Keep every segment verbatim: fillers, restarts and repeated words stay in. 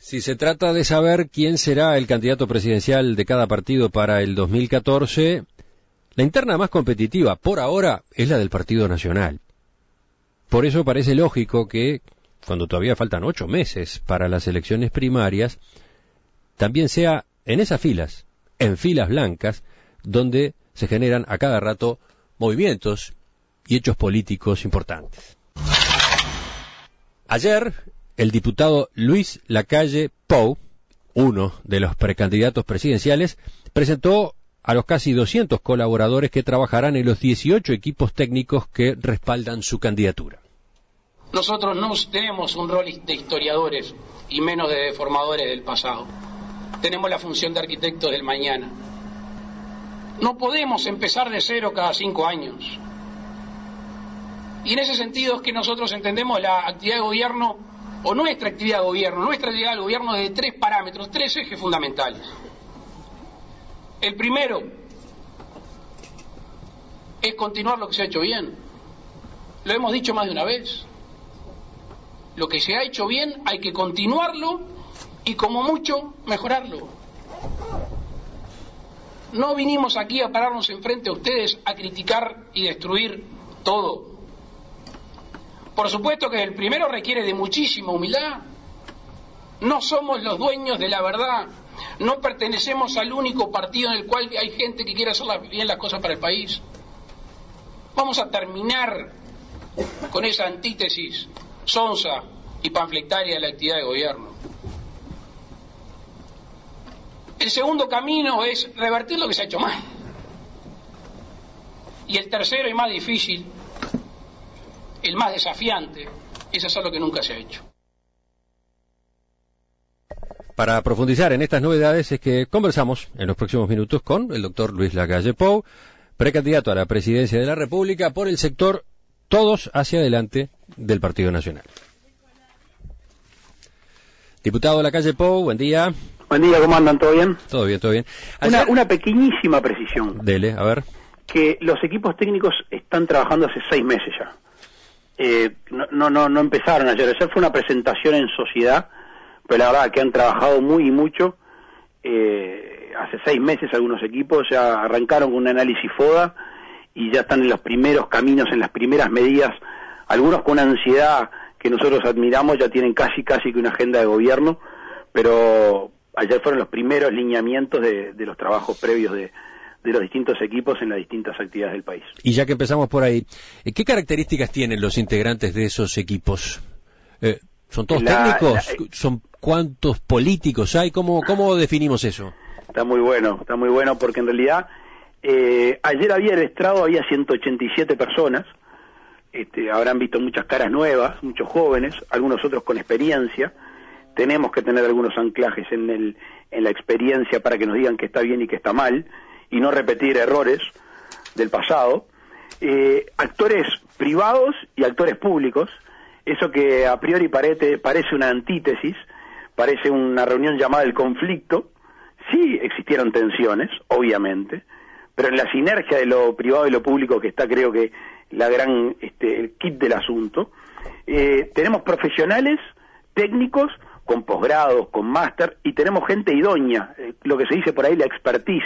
Si se trata de saber quién será el candidato presidencial de cada partido para el dos mil catorce, la interna más competitiva por ahora es la del Partido Nacional. Por eso parece lógico que, cuando todavía faltan ocho meses para las elecciones primarias, también sea en esas filas, en filas blancas, donde se generan a cada rato movimientos y hechos políticos importantes. Ayer, el diputado Luis Lacalle Pou, uno de los precandidatos presidenciales, presentó a los casi doscientos colaboradores que trabajarán en los dieciocho equipos técnicos que respaldan su candidatura. Nosotros no tenemos un rol de historiadores y menos de formadores del pasado. Tenemos la función de arquitectos del mañana. No podemos empezar de cero cada cinco años. Y en ese sentido es que nosotros entendemos la actividad de gobierno, o nuestra actividad de gobierno, nuestra actividad de gobierno de tres parámetros, tres ejes fundamentales. El primero es continuar lo que se ha hecho bien. Lo hemos dicho más de una vez. Lo que se ha hecho bien hay que continuarlo y como mucho mejorarlo. No vinimos aquí a pararnos enfrente a ustedes a criticar y destruir todo. Por supuesto que el primero requiere de muchísima humildad. No somos los dueños de la verdad. No pertenecemos al único partido en el cual hay gente que quiere hacer bien las cosas para el país. Vamos a terminar con esa antítesis sonsa y panfletaria de la actividad de gobierno. El segundo camino es revertir lo que se ha hecho mal. Y el tercero y más difícil, el más desafiante, es hacer lo que nunca se ha hecho. Para profundizar en estas novedades es que conversamos en los próximos minutos con el doctor Luis Lacalle Pou, precandidato a la presidencia de la República por el sector Todos hacia Adelante del Partido Nacional. Diputado Lacalle Pou, buen día. Buen día, ¿cómo andan? ¿Todo bien? Todo bien, todo bien. Ayer... Una, una pequeñísima precisión. Dele, a ver. Que los equipos técnicos están trabajando hace seis meses ya. Eh, no, no, no, no empezaron ayer. Ayer fue una presentación en sociedad, pero la verdad que han trabajado muy y mucho. Eh, hace seis meses algunos equipos ya arrancaron con un análisis FODA y ya están en los primeros caminos, en las primeras medidas. Algunos con una ansiedad que nosotros admiramos, ya tienen casi casi que una agenda de gobierno, pero ayer fueron los primeros lineamientos de, de los trabajos previos de, de los distintos equipos en las distintas actividades del país. Y ya que empezamos por ahí, ¿qué características tienen los integrantes de esos equipos? Eh, ¿Son todos la, técnicos? La, eh, ¿Son cuántos políticos hay? ¿Cómo, cómo definimos eso? Está muy bueno, está muy bueno porque en realidad eh, ayer había el estrado, había ciento ochenta y siete personas. Este, habrán visto muchas caras nuevas, muchos jóvenes, algunos otros con experiencia. Tenemos que tener algunos anclajes en, el, en la experiencia para que nos digan que está bien y que está mal, y no repetir errores del pasado. Eh, actores privados y actores públicos, eso que a priori parece, parece una antítesis, parece una reunión llamada el conflicto. Sí existieron tensiones, obviamente, pero en la sinergia de lo privado y lo público que está, creo que la gran este, el kit del asunto. Eh, tenemos profesionales, técnicos, con posgrados, con máster, y tenemos gente idónea, eh, lo que se dice por ahí la expertise.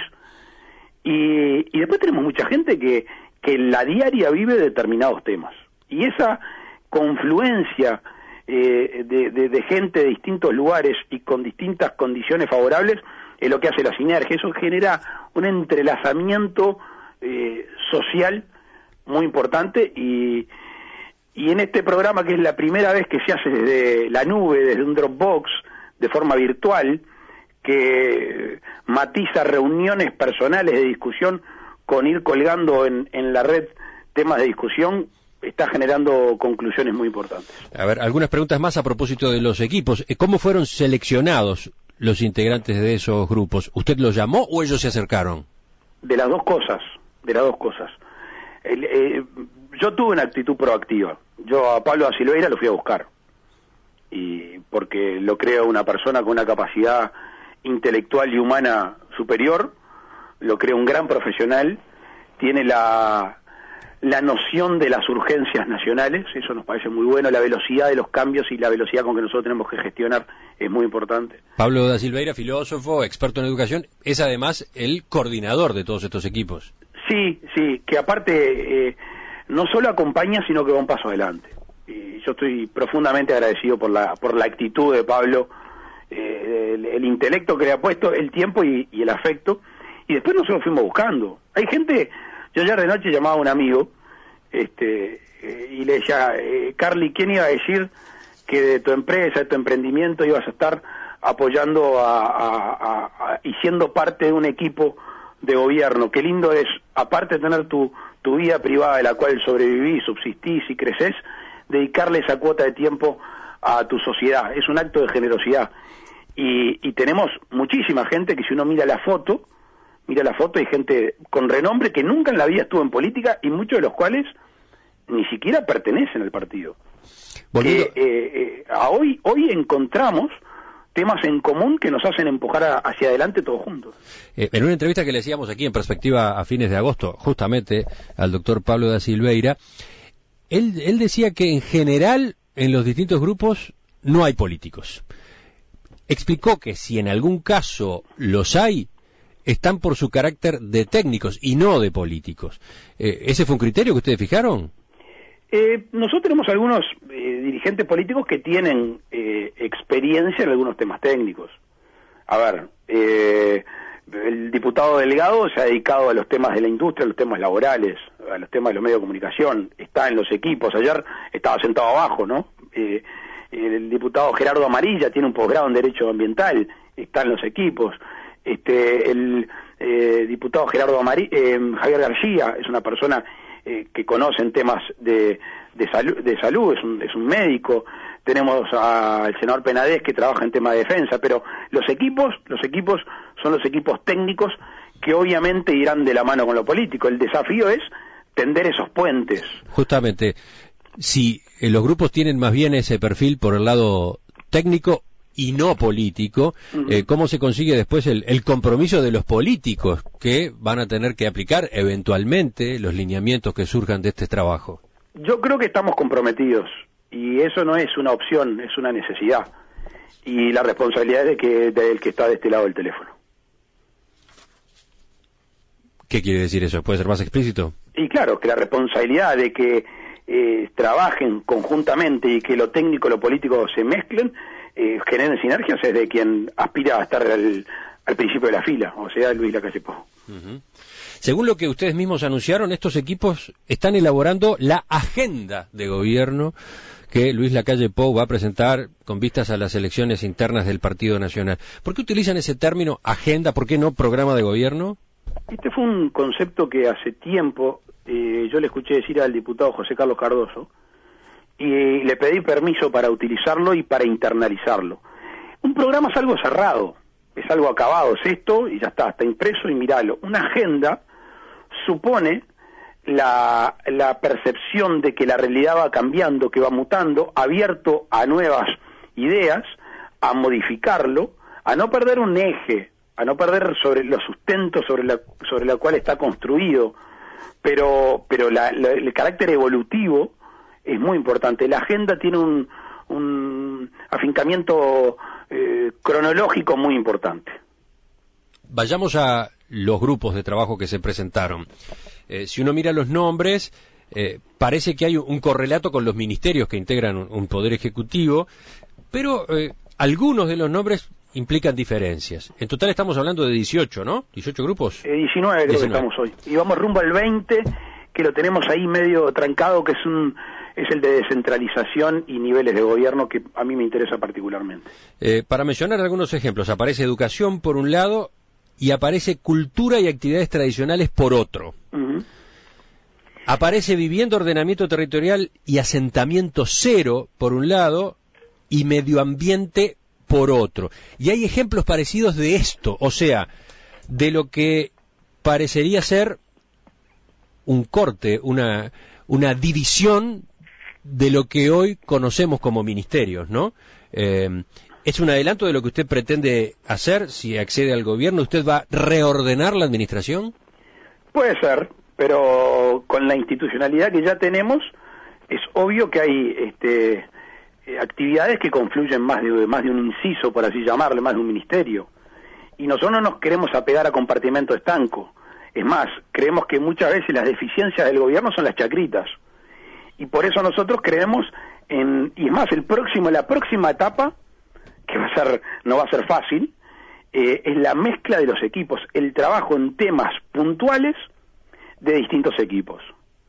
Y, y después tenemos mucha gente que, que en la diaria vive determinados temas. Y esa confluencia eh, de, de, de gente de distintos lugares y con distintas condiciones favorables es lo que hace la sinergia. Eso genera un entrelazamiento eh, social muy importante y, y en este programa, que es la primera vez que se hace desde la nube, desde un Dropbox, de forma virtual, que matiza reuniones personales de discusión con ir colgando en, en la red temas de discusión, está generando conclusiones muy importantes. A ver, algunas preguntas más a propósito de los equipos. ¿Cómo fueron seleccionados los integrantes de esos grupos? ¿Usted los llamó o ellos se acercaron? De las dos cosas, de las dos cosas. El, eh, yo tuve una actitud proactiva. Yo a Pablo da Silveira lo fui a buscar, y porque lo creo una persona con una capacidad intelectual y humana superior, lo creo un gran profesional, tiene la la noción de las urgencias nacionales, eso nos parece muy bueno, la velocidad de los cambios y la velocidad con que nosotros tenemos que gestionar es muy importante. Pablo da Silveira, filósofo, experto en educación, es además el coordinador de todos estos equipos. Sí, sí, que aparte eh, no solo acompaña, sino que va un paso adelante. Y yo estoy profundamente agradecido por la por la actitud de Pablo, eh, el, el intelecto que le ha puesto, el tiempo y, y el afecto, y después nosotros fuimos buscando. Hay gente... Yo ayer de noche llamaba a un amigo este, eh, y le decía, eh, Carly, ¿quién iba a decir que de tu empresa, de tu emprendimiento ibas a estar apoyando a, a, a, a, y siendo parte de un equipo de gobierno? Qué lindo es, aparte de tener tu, tu vida privada de la cual sobrevivís, subsistís y creces, dedicarle esa cuota de tiempo a tu sociedad. Es un acto de generosidad. Y, y tenemos muchísima gente que si uno mira la foto, mira la foto, hay gente con renombre que nunca en la vida estuvo en política y muchos de los cuales ni siquiera pertenecen al partido. Que, eh, eh, a hoy, hoy encontramos temas en común que nos hacen empujar a, hacia adelante todos juntos. Eh, en una entrevista que le hacíamos aquí en Perspectiva a fines de agosto, justamente al doctor Pablo da Silveira, él, él decía que en general en los distintos grupos no hay políticos. Explicó que si en algún caso los hay, están por su carácter de técnicos y no de políticos. Eh, ¿Ese fue un criterio que ustedes fijaron? Eh, nosotros tenemos algunos eh, dirigentes políticos que tienen eh, experiencia en algunos temas técnicos. A ver, eh, el diputado Delgado se ha dedicado a los temas de la industria, a los temas laborales, a los temas de los medios de comunicación, está en los equipos. Ayer estaba sentado abajo, ¿no? Eh, el diputado Gerardo Amarilla tiene un posgrado en Derecho Ambiental, está en los equipos. Este, el eh, diputado Gerardo Amari, eh, Javier García es una persona eh, que conoce en temas de, de, salu de salud, es un, es un médico. Tenemos al senador Penades que trabaja en temas de defensa, pero los equipos, los equipos son los equipos técnicos que obviamente irán de la mano con lo político. El desafío es tender esos puentes. Justamente, si eh, los grupos tienen más bien ese perfil por el lado técnico y no político, uh-huh. eh, ¿cómo se consigue después el, el compromiso de los políticos que van a tener que aplicar eventualmente los lineamientos que surjan de este trabajo? Yo creo que estamos comprometidos y eso no es una opción, es una necesidad, y la responsabilidad es de que, del que está de este lado del teléfono. ¿Qué quiere decir eso? ¿Puede ser más explícito? Y claro, que la responsabilidad de que eh, trabajen conjuntamente y que lo técnico y lo político se mezclen, Eh, generen sinergias, es de quien aspira a estar al, al principio de la fila, o sea, Luis Lacalle Pou. Uh-huh. Según lo que ustedes mismos anunciaron, estos equipos están elaborando la agenda de gobierno que Luis Lacalle Pou va a presentar con vistas a las elecciones internas del Partido Nacional. ¿Por qué utilizan ese término agenda? ¿Por qué no programa de gobierno? Este fue un concepto que hace tiempo eh, yo le escuché decir al diputado José Carlos Cardoso, y le pedí permiso para utilizarlo y para internalizarlo. Un programa es algo cerrado, es algo acabado, es esto y ya está, está impreso y míralo. Una agenda supone la, la percepción de que la realidad va cambiando, que va mutando, abierto a nuevas ideas, a modificarlo, a no perder un eje, a no perder sobre los sustentos sobre la, sobre la cual está construido, pero, pero la, la, el carácter evolutivo es muy importante. La agenda tiene un, un afincamiento eh, cronológico muy importante. Vayamos a los grupos de trabajo que se presentaron. Eh, si uno mira los nombres, eh, parece que hay un correlato con los ministerios que integran un, un poder ejecutivo, pero eh, algunos de los nombres implican diferencias. En total estamos hablando de dieciocho, ¿no? dieciocho grupos. Eh, diecinueve creo diecinueve. Que estamos hoy. Y vamos rumbo al veinte, que lo tenemos ahí medio trancado, que es un es el de descentralización y niveles de gobierno, que a mí me interesa particularmente. Eh, para mencionar algunos ejemplos, aparece educación por un lado y aparece cultura y actividades tradicionales por otro. Uh-huh. Aparece vivienda, ordenamiento territorial y asentamiento cero por un lado y medio ambiente por otro. Y hay ejemplos parecidos de esto, o sea, de lo que parecería ser un corte, una, una división de lo que hoy conocemos como ministerios, ¿no? Eh, ¿Es un adelanto de lo que usted pretende hacer si accede al gobierno? ¿Usted va a reordenar la administración? Puede ser, pero con la institucionalidad que ya tenemos, es obvio que hay este, eh, actividades que confluyen más de, más de un inciso, por así llamarle, más de un ministerio. Y nosotros no nos queremos apegar a compartimento estanco. Es más, creemos que muchas veces las deficiencias del gobierno son las chacritas. Y por eso nosotros creemos en, y es más, el próximo, la próxima etapa, que va a ser, no va a ser fácil, eh, es la mezcla de los equipos, el trabajo en temas puntuales de distintos equipos.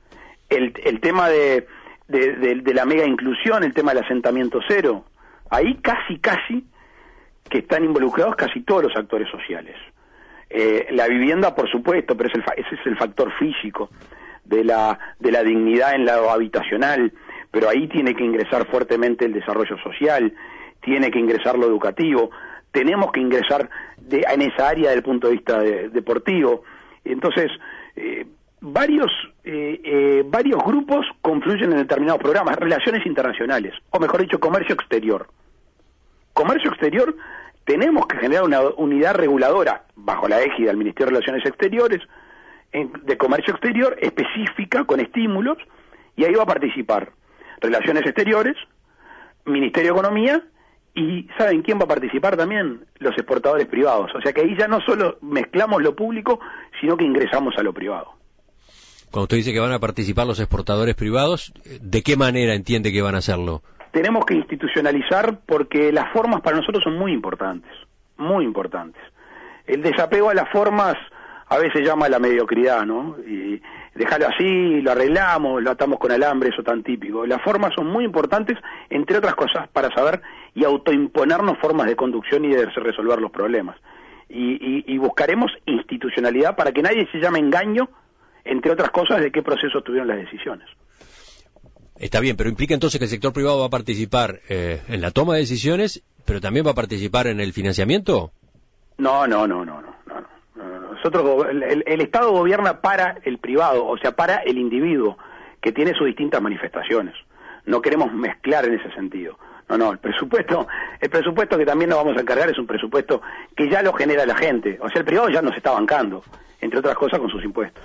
El, el tema de, de, de, de la mega inclusión, el tema del asentamiento cero, ahí casi, casi que están involucrados casi todos los actores sociales. Eh, la vivienda, por supuesto, pero es el, ese es el factor físico de la, de la dignidad en lo habitacional, pero ahí tiene que ingresar fuertemente el desarrollo social, tiene que ingresar lo educativo, tenemos que ingresar de, en esa área desde el punto de vista de, deportivo. Entonces, eh, varios, eh, eh, varios grupos confluyen en determinados programas, relaciones internacionales, o mejor dicho, comercio exterior. Comercio exterior, tenemos que generar una unidad reguladora bajo la égida del Ministerio de Relaciones Exteriores, en, de comercio exterior específica, con estímulos, y ahí va a participar Relaciones Exteriores, Ministerio de Economía, y ¿saben quién va a participar también? Los exportadores privados. O sea que ahí ya no solo mezclamos lo público, sino que ingresamos a lo privado. Cuando usted dice que van a participar los exportadores privados, ¿de qué manera entiende que van a hacerlo? Tenemos que institucionalizar porque las formas para nosotros son muy importantes, muy importantes. El desapego a las formas a veces llama a la mediocridad, ¿no? Y dejarlo así, lo arreglamos, lo atamos con alambre, eso tan típico. Las formas son muy importantes, entre otras cosas, para saber y autoimponernos formas de conducción y de resolver los problemas. Y, y, y buscaremos institucionalidad para que nadie se llame engaño, entre otras cosas, de qué procesos tuvieron las decisiones. Está bien, pero implica entonces que el sector privado va a participar eh, en la toma de decisiones, pero también va a participar en el financiamiento. No, no, no, no, no, no, no. Nosotros, el, el Estado gobierna para el privado, o sea, para el individuo, que tiene sus distintas manifestaciones. No queremos mezclar en ese sentido. No, no, el presupuesto, el presupuesto que también nos vamos a encargar es un presupuesto que ya lo genera la gente. O sea, el privado ya nos está bancando, entre otras cosas, con sus impuestos.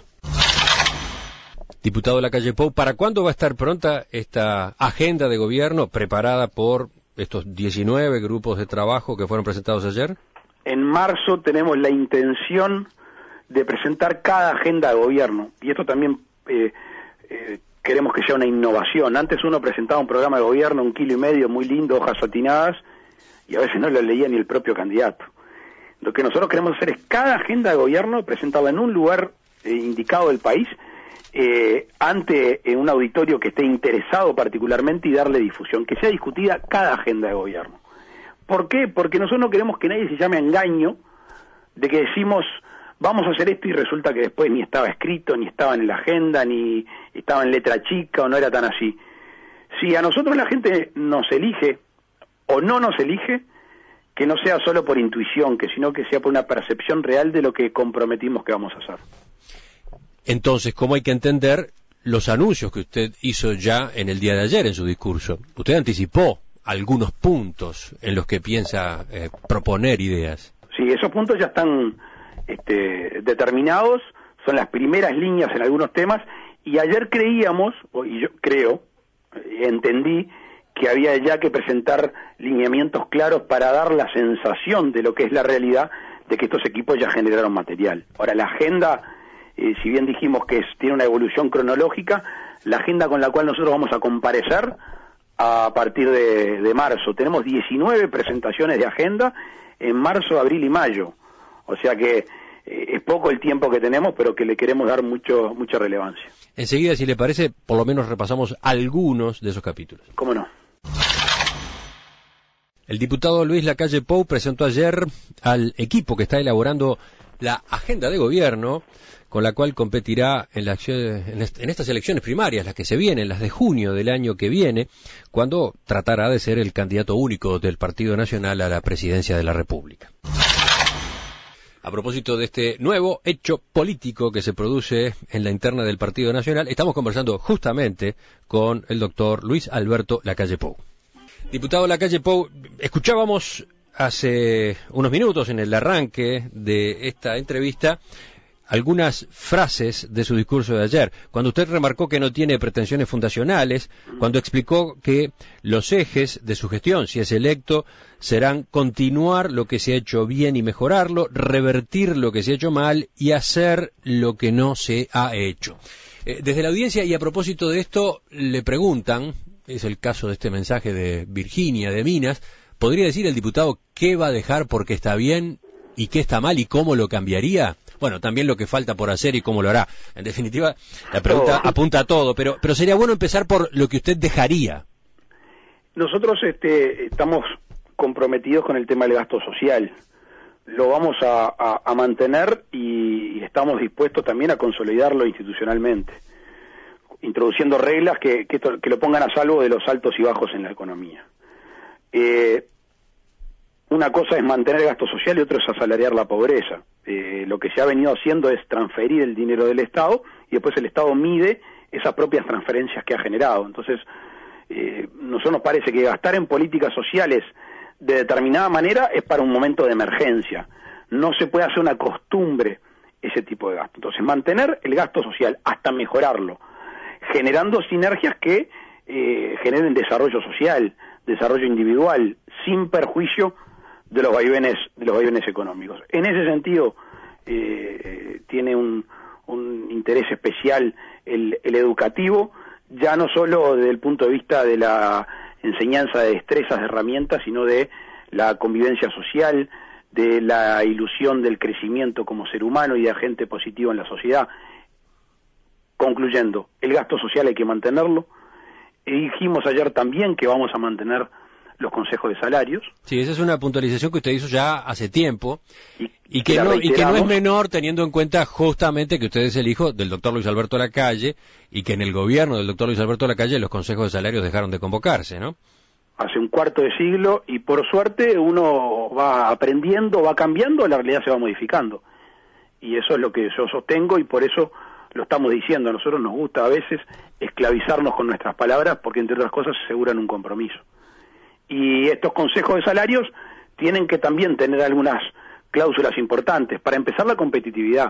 Diputado Lacalle Pou, ¿para cuándo va a estar pronta esta agenda de gobierno preparada por estos diecinueve grupos de trabajo que fueron presentados ayer? En marzo tenemos la intención de presentar cada agenda de gobierno, y esto también eh, eh, queremos que sea una innovación. Antes uno presentaba un programa de gobierno, un kilo y medio, muy lindo, hojas satinadas, y a veces no lo leía ni el propio candidato. Lo que nosotros queremos hacer es cada agenda de gobierno presentarla en un lugar eh, indicado del país, Eh, ante eh, un auditorio que esté interesado particularmente, y darle difusión, que sea discutida cada agenda de gobierno. ¿Por qué? Porque nosotros no queremos que nadie se llame a engaño de que decimos vamos a hacer esto y resulta que después ni estaba escrito, ni estaba en la agenda, ni estaba en letra chica, o no era tan así. Si a nosotros la gente nos elige o no nos elige, que no sea solo por intuición, que sino que sea por una percepción real de lo que comprometimos que vamos a hacer. Entonces, ¿cómo hay que entender los anuncios que usted hizo ya en el día de ayer en su discurso? Usted anticipó algunos puntos en los que piensa eh, proponer ideas. Sí, esos puntos ya están este, determinados, son las primeras líneas en algunos temas, y ayer creíamos, y yo creo, entendí, que había ya que presentar lineamientos claros para dar la sensación de lo que es la realidad de que estos equipos ya generaron material. Ahora, la agenda... Eh, si bien dijimos que es, tiene una evolución cronológica, la agenda con la cual nosotros vamos a comparecer a partir de, de marzo. Tenemos diecinueve presentaciones de agenda en marzo, abril y mayo. O sea que eh, es poco el tiempo que tenemos, pero que le queremos dar mucho mucha relevancia. Enseguida, si le parece, por lo menos repasamos algunos de esos capítulos. ¿Cómo no? El diputado Luis Lacalle Pou presentó ayer al equipo que está elaborando la agenda de gobierno, con la cual competirá en, la acción, en, est en estas elecciones primarias, las que se vienen, las de junio del año que viene, cuando tratará de ser el candidato único del Partido Nacional a la presidencia de la República. A propósito de este nuevo hecho político que se produce en la interna del Partido Nacional, estamos conversando justamente con el doctor Luis Alberto Lacalle Pou. Diputado Lacalle Pou, escuchábamos hace unos minutos en el arranque de esta entrevista algunas frases de su discurso de ayer, cuando usted remarcó que no tiene pretensiones fundacionales, cuando explicó que los ejes de su gestión, si es electo, serán continuar lo que se ha hecho bien y mejorarlo, revertir lo que se ha hecho mal y hacer lo que no se ha hecho. Eh, desde la audiencia, y a propósito de esto, le preguntan, es el caso de este mensaje de Virginia, de Minas, ¿podría decir el diputado qué va a dejar porque está bien y qué está mal y cómo lo cambiaría? Bueno, también lo que falta por hacer y cómo lo hará. En definitiva, la pregunta oh. apunta a todo, pero pero sería bueno empezar por lo que usted dejaría. Nosotros este, estamos comprometidos con el tema del gasto social. Lo vamos a, a, a mantener y estamos dispuestos también a consolidarlo institucionalmente, introduciendo reglas que, que, esto, que lo pongan a salvo de los altos y bajos en la economía. Eh, una cosa es mantener el gasto social y otra es asalariar la pobreza. Eh, lo que se ha venido haciendo es transferir el dinero del Estado y después el Estado mide esas propias transferencias que ha generado. Entonces, eh, nosotros nos parece que gastar en políticas sociales de determinada manera es para un momento de emergencia. No se puede hacer una costumbre ese tipo de gasto. Entonces, mantener el gasto social hasta mejorarlo, generando sinergias que eh, generen desarrollo social, desarrollo individual, sin perjuicio de los vaivenes de los vaivenes económicos. En ese sentido eh, tiene un, un interés especial el, el educativo, ya no solo desde el punto de vista de la enseñanza de destrezas, de herramientas, sino de la convivencia social, de la ilusión del crecimiento como ser humano y de agente positivo en la sociedad. Concluyendo, el gasto social hay que mantenerlo. Dijimos ayer también que vamos a mantener los consejos de salarios. Sí, esa es una puntualización que usted hizo ya hace tiempo y, y, que, no, y que no es menor teniendo en cuenta justamente que usted es el hijo del doctor Luis Alberto Lacalle y que en el gobierno del doctor Luis Alberto Lacalle los consejos de salarios dejaron de convocarse, ¿no? Hace un cuarto de siglo y por suerte uno va aprendiendo, va cambiando, la realidad se va modificando. Y eso es lo que yo sostengo y por eso lo estamos diciendo. A nosotros nos gusta a veces esclavizarnos con nuestras palabras porque entre otras cosas aseguran un compromiso. Y estos consejos de salarios tienen que también tener algunas cláusulas importantes. Para empezar, la competitividad.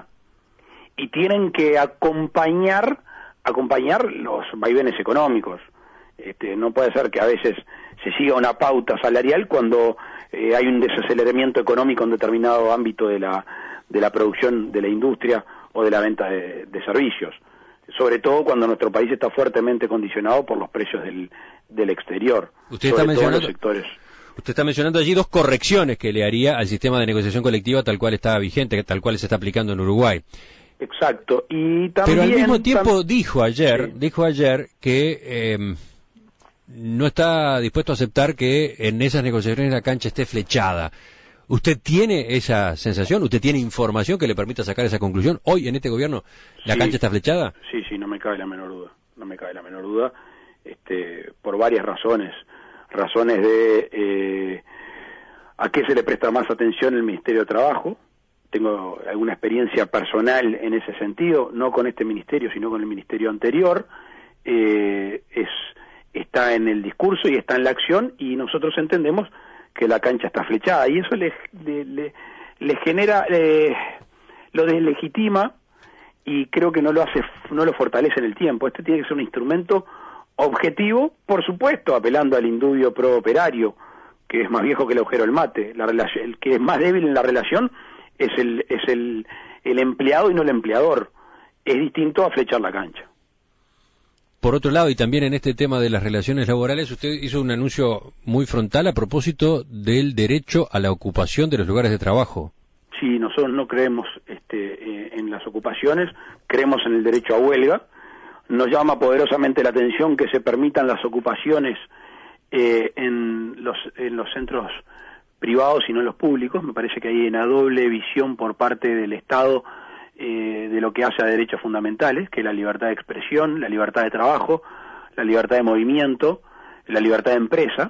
Y tienen que acompañar acompañar los vaivenes económicos. Este, no puede ser que a veces se siga una pauta salarial cuando eh, hay un desaceleramiento económico en determinado ámbito de la, de la producción de la industria o de la venta de, de servicios. Sobre todo cuando nuestro país está fuertemente condicionado por los precios del, del exterior. Usted está mencionando, los sectores. Usted está mencionando allí dos correcciones que le haría al sistema de negociación colectiva tal cual está vigente, tal cual se está aplicando en Uruguay. Exacto. Y también, pero al mismo tiempo tam... dijo ayer, sí. dijo ayer que eh, no está dispuesto a aceptar que en esas negociaciones la cancha esté flechada. ¿Usted tiene esa sensación? ¿Usted tiene información que le permita sacar esa conclusión? ¿Hoy en este gobierno la sí, cancha está flechada? Sí, sí, no me cabe la menor duda. No me cabe la menor duda, este, por varias razones. Razones de eh, a qué se le presta más atención el Ministerio de Trabajo. Tengo alguna experiencia personal en ese sentido, no con este ministerio, sino con el ministerio anterior. Eh, es está en el discurso y está en la acción, y nosotros entendemos que la cancha está flechada, y eso le, le, le, le genera, eh, lo deslegitima, y creo que no lo hace, no lo fortalece en el tiempo. Este tiene que ser un instrumento objetivo, por supuesto, apelando al indubio pro operario, que es más viejo que el agujero del mate. La relación, el que es más débil en la relación es el, es el, el empleado y no el empleador. Es distinto a flechar la cancha. Por otro lado, y también en este tema de las relaciones laborales, usted hizo un anuncio muy frontal a propósito del derecho a la ocupación de los lugares de trabajo. Sí, nosotros no creemos este, eh, en las ocupaciones, creemos en el derecho a huelga. Nos llama poderosamente la atención que se permitan las ocupaciones eh, en, los, en los centros privados y no en los públicos. Me parece que hay una doble visión por parte del Estado Eh, de lo que hace a derechos fundamentales, que es la libertad de expresión, la libertad de trabajo, la libertad de movimiento, la libertad de empresa,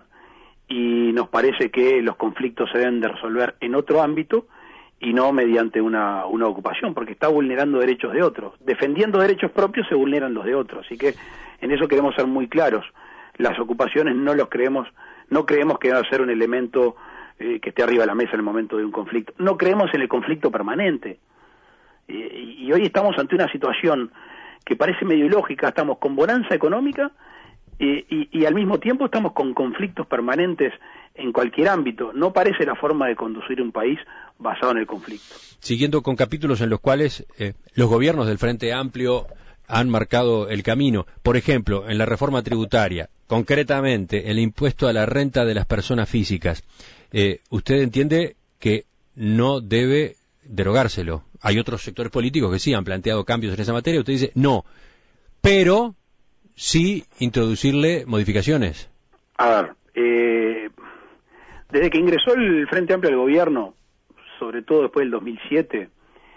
y nos parece que los conflictos se deben de resolver en otro ámbito y no mediante una, una ocupación, porque está vulnerando derechos de otros. Defendiendo derechos propios se vulneran los de otros, así que en eso queremos ser muy claros. Las ocupaciones no los creemos, no creemos que va a ser un elemento eh, que esté arriba de la mesa en el momento de un conflicto. No creemos en el conflicto permanente. Eh, y hoy estamos ante una situación que parece medio ilógica, estamos con bonanza económica eh, y, y al mismo tiempo estamos con conflictos permanentes en cualquier ámbito. No parece la forma de conducir un país basado en el conflicto. Siguiendo con capítulos en los cuales eh, los gobiernos del Frente Amplio han marcado el camino. Por ejemplo, en la reforma tributaria, concretamente el impuesto a la renta de las personas físicas. Eh, ¿Usted entiende que no debe derogárselo? Hay otros sectores políticos que sí han planteado cambios en esa materia. Usted dice no, pero sí introducirle modificaciones. A ver, eh, desde que ingresó el Frente Amplio al gobierno, sobre todo después del dos mil siete,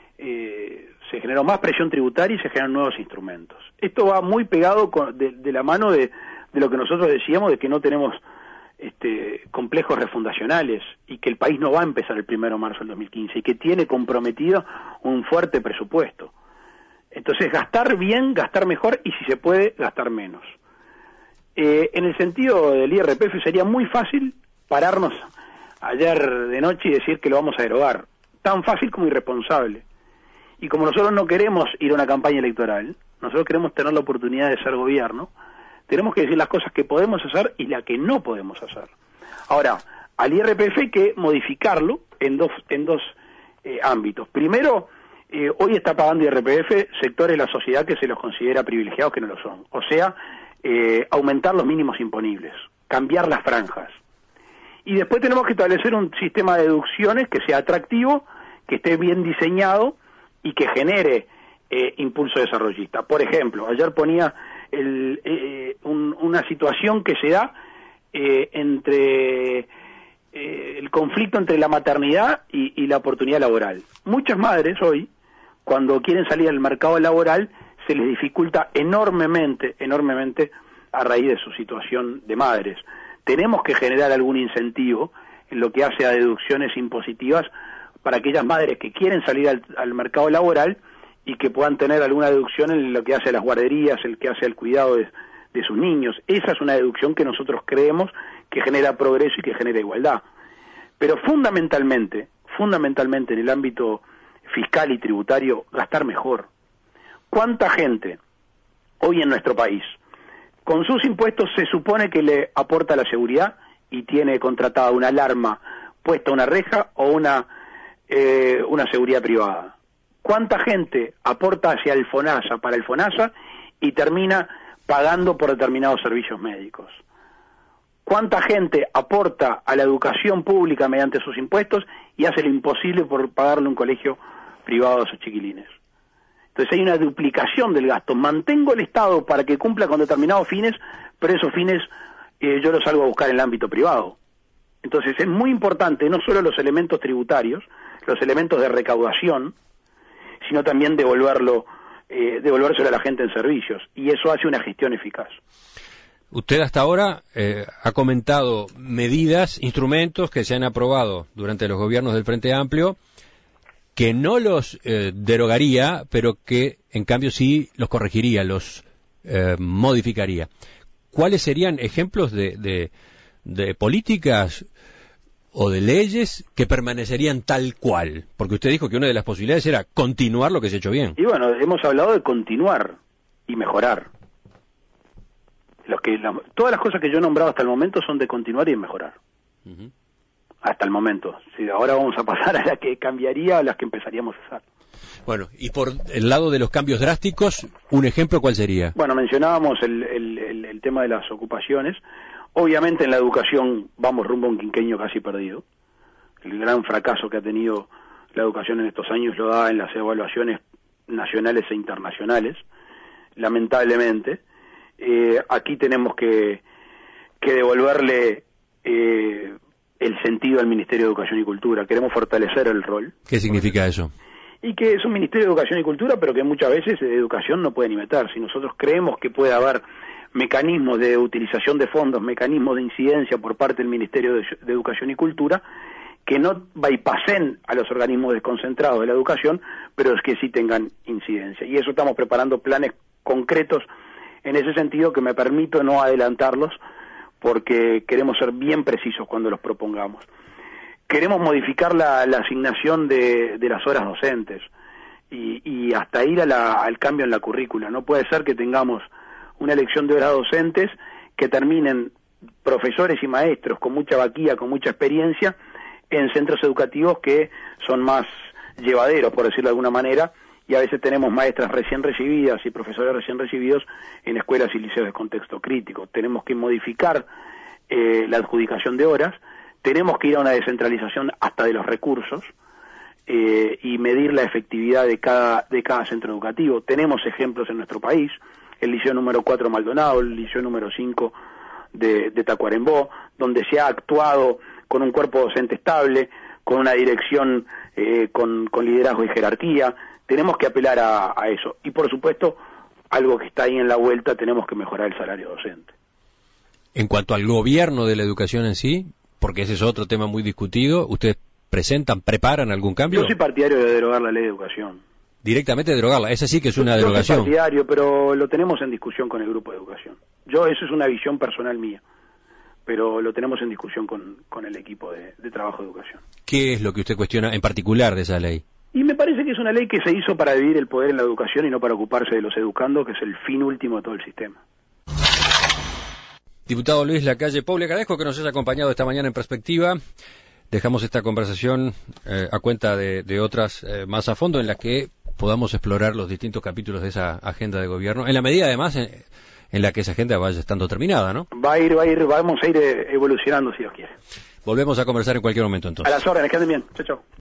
eh, se generó más presión tributaria y se generan nuevos instrumentos. Esto va muy pegado con, de, de la mano de, de lo que nosotros decíamos de que no tenemos este, complejos refundacionales y que el país no va a empezar el primero de marzo del dos mil quince y que tiene comprometido un fuerte presupuesto. Entonces, gastar bien, gastar mejor y si se puede, gastar menos. Eh, en el sentido del I R P F sería muy fácil pararnos ayer de noche y decir que lo vamos a derogar. Tan fácil como irresponsable. Y como nosotros no queremos ir a una campaña electoral, nosotros queremos tener la oportunidad de ser gobierno, tenemos que decir las cosas que podemos hacer y las que no podemos hacer. Ahora, al I R P F hay que modificarlo en dos, en dos eh, ámbitos. Primero, eh, hoy está pagando I R P F sectores de la sociedad que se los considera privilegiados que no lo son. O sea, eh, aumentar los mínimos imponibles, cambiar las franjas. Y después tenemos que establecer un sistema de deducciones que sea atractivo, que esté bien diseñado y que genere eh, impulso desarrollista. Por ejemplo, ayer ponía el, eh, un, una situación que se da eh, entre eh, el conflicto entre la maternidad y, y la oportunidad laboral. Muchas madres hoy, cuando quieren salir al mercado laboral, se les dificulta enormemente, enormemente a raíz de su situación de madres. Tenemos que generar algún incentivo en lo que hace a deducciones impositivas para aquellas madres que quieren salir al, al mercado laboral y que puedan tener alguna deducción en lo que hace a las guarderías, el que hace al cuidado de, de sus niños. Esa es una deducción que nosotros creemos que genera progreso y que genera igualdad. Pero fundamentalmente, fundamentalmente en el ámbito fiscal y tributario, gastar mejor. ¿Cuánta gente hoy en nuestro país con sus impuestos se supone que le aporta la seguridad y tiene contratada una alarma, puesta una reja o una eh, una seguridad privada? ¿Cuánta gente aporta hacia el FONASA, para el FONASA, y termina pagando por determinados servicios médicos? ¿Cuánta gente aporta a la educación pública mediante sus impuestos y hace lo imposible por pagarle un colegio privado a sus chiquilines? Entonces hay una duplicación del gasto. Mantengo el Estado para que cumpla con determinados fines, pero esos fines eh, yo los salgo a buscar en el ámbito privado. Entonces es muy importante no solo los elementos tributarios, los elementos de recaudación, sino también devolverlo, eh, devolvérselo a la gente en servicios, y eso hace una gestión eficaz. Usted hasta ahora eh, ha comentado medidas, instrumentos que se han aprobado durante los gobiernos del Frente Amplio, que no los eh, derogaría, pero que en cambio sí los corregiría, los eh, modificaría. ¿Cuáles serían ejemplos de, de, de políticas o de leyes que permanecerían tal cual? Porque usted dijo que una de las posibilidades era continuar lo que se ha hecho bien. Y bueno, hemos hablado de continuar y mejorar. Los que, la, todas las cosas que yo he nombrado hasta el momento son de continuar y de mejorar. Uh-huh. Hasta el momento. Sí, ahora vamos a pasar a las que cambiaría, a las que empezaríamos a usar. Bueno, y por el lado de los cambios drásticos, ¿un ejemplo cuál sería? Bueno, mencionábamos el, el, el, el tema de las ocupaciones. Obviamente en la educación vamos rumbo a un quinquenio casi perdido. El gran fracaso que ha tenido la educación en estos años lo da en las evaluaciones nacionales e internacionales, lamentablemente. Eh, aquí tenemos que, que devolverle eh, el sentido al Ministerio de Educación y Cultura. Queremos fortalecer el rol. ¿Qué significa eso? Y que es un Ministerio de Educación y Cultura, pero que muchas veces de educación no puede ni meter. Si nosotros creemos que puede haber mecanismos de utilización de fondos, mecanismos de incidencia por parte del Ministerio de, de Educación y Cultura, que no bypassen a los organismos desconcentrados de la educación, pero es que sí tengan incidencia. Y eso estamos preparando planes concretos en ese sentido, que me permito no adelantarlos, porque queremos ser bien precisos cuando los propongamos. Queremos modificar la, la asignación de, de las horas docentes. y, y hasta ir a la, al cambio en la currícula. No puede ser que tengamos una elección de horas docentes que terminen profesores y maestros con mucha vaquía, con mucha experiencia, en centros educativos que son más llevaderos, por decirlo de alguna manera, y a veces tenemos maestras recién recibidas y profesores recién recibidos en escuelas y liceos de contexto crítico. Tenemos que modificar eh, la adjudicación de horas, tenemos que ir a una descentralización hasta de los recursos eh, y medir la efectividad de cada, de cada centro educativo. Tenemos ejemplos en nuestro país, el liceo número cuatro Maldonado, el liceo número cinco de, de Tacuarembó, donde se ha actuado con un cuerpo docente estable, con una dirección eh, con, con liderazgo y jerarquía. Tenemos que apelar a, a eso. Y por supuesto, algo que está ahí en la vuelta, tenemos que mejorar el salario docente. En cuanto al gobierno de la educación en sí, porque ese es otro tema muy discutido, ¿ustedes presentan, preparan algún cambio? Yo soy partidario de derogar la ley de educación. Directamente derogarla, esa sí que es una Yo derogación. Yo soy partidario, pero lo tenemos en discusión con el grupo de educación. Yo, eso es una visión personal mía, pero lo tenemos en discusión con, con el equipo de, de trabajo de educación. ¿Qué es lo que usted cuestiona en particular de esa ley? Y me parece que es una ley que se hizo para dividir el poder en la educación y no para ocuparse de los educandos, que es el fin último de todo el sistema. Diputado Luis Lacalle Pou, le agradezco que nos haya acompañado esta mañana en Perspectiva. Dejamos esta conversación eh, a cuenta de, de otras eh, más a fondo en las que podamos explorar los distintos capítulos de esa agenda de gobierno, en la medida además en, en la que esa agenda vaya estando terminada, ¿no? Va a ir, va a ir, vamos a ir evolucionando si Dios quiere. Volvemos a conversar en cualquier momento entonces. A las órdenes, que anden bien. Chao, chao.